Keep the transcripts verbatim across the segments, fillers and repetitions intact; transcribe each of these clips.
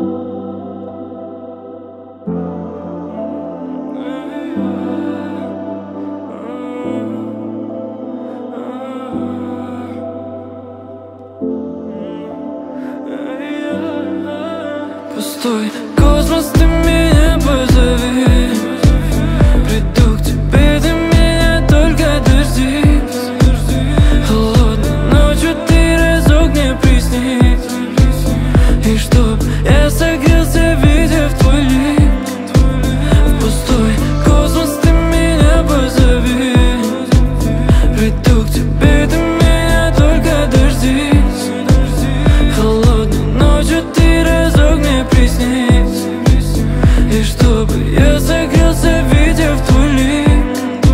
Пустой космос, ты меня позови. Приду к тебе, ты меня только дождись. Холодной ночью ты разок мне приснись. И чтоб я согрелся, видя в твой лик. В пустой космос, ты меня позови. Приду к тебе, ты меня только дождись. Холодной ночью ты разок мне приснись. И чтобы я согрелся, видя в твой лик.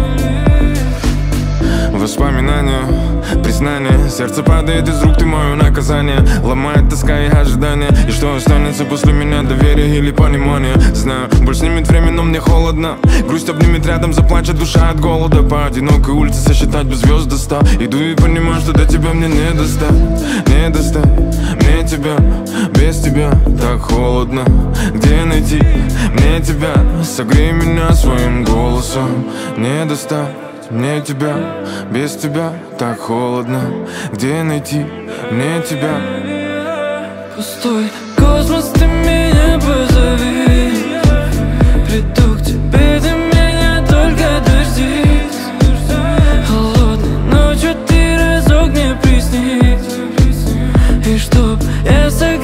Воспоминания, признание, сердце падает из рук, ты мое наказание. Ломает тоска и ожидание. И что останется после меня, доверие или понимание? Знаю, больше снимет время, но мне холодно. Грусть обнимет рядом, заплачет душа от голода. По одинокой улице сосчитать без звезд до ста. Иду и понимаю, что до тебя мне не достать. Не достать мне тебя, без тебя так холодно. Где найти мне тебя? Согрей меня своим голосом. Не достать мне тебя, без тебя так холодно. Где найти мне тебя? Пустой космос, ты меня позови. Приду к тебе, ты меня только дождись. Холодной ночью ты разок мне приснись. И чтоб я согрелся,